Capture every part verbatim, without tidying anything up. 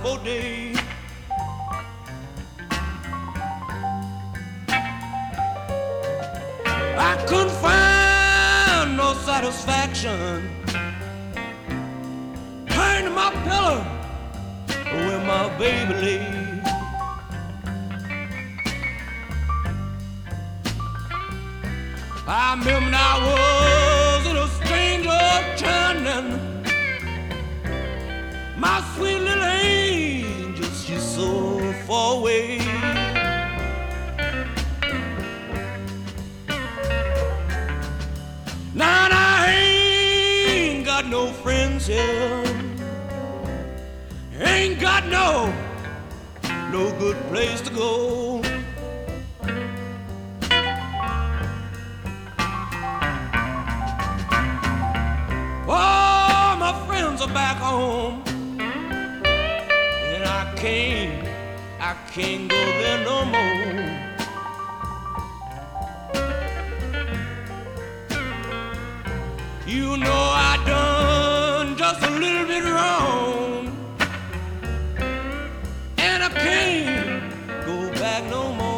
for days. I couldn't find no satisfaction. Turn to my pillow where my baby lay. I remember I was in a stranger turning. My sweet little angel, she's so far away. Now I ain't got no friends here. Ain't got no, no good place to go. Oh, my friends are back home, and I can't, I can't go there no more. You know I done just a little bit wrong, and I can't go back no more.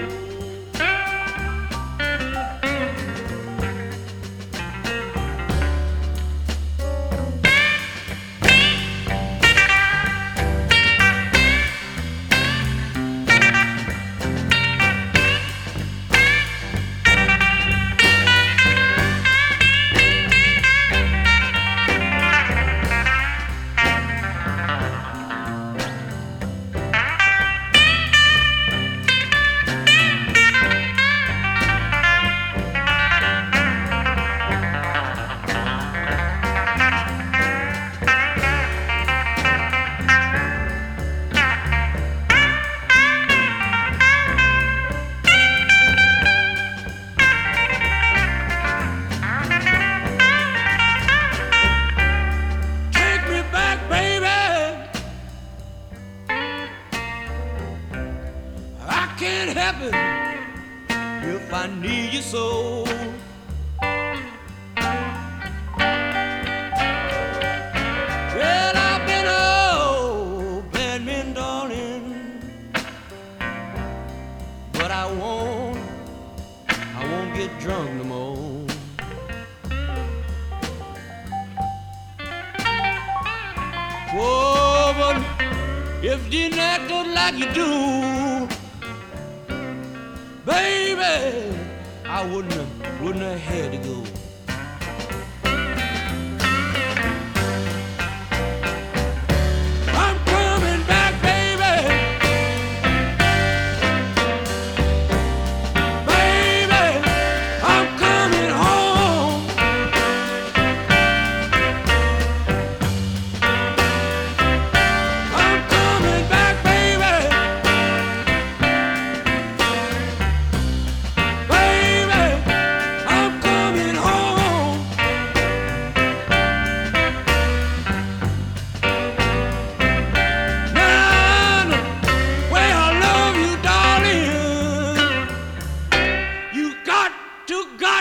Can't help it if I need you so. Well, I've been oh bad man, darling, but I won't, I won't get drunk no more. Whoa, but if you didn't act like you do, baby, I wouldn't have, wouldn't have had to go. I'm coming back, baby. Baby, I'm coming home. I'm coming back, baby. To God.